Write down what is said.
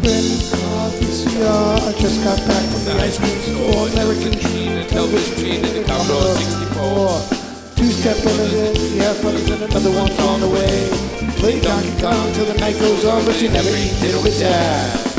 VCR. I just got back from the ice cream store. American machine, a television machine, and a Commodore 64. Two-step brothers, yeah, brothers, and another one's on the way. Play Donkey Kong till the night goes on, but you never eat dinner with Dad.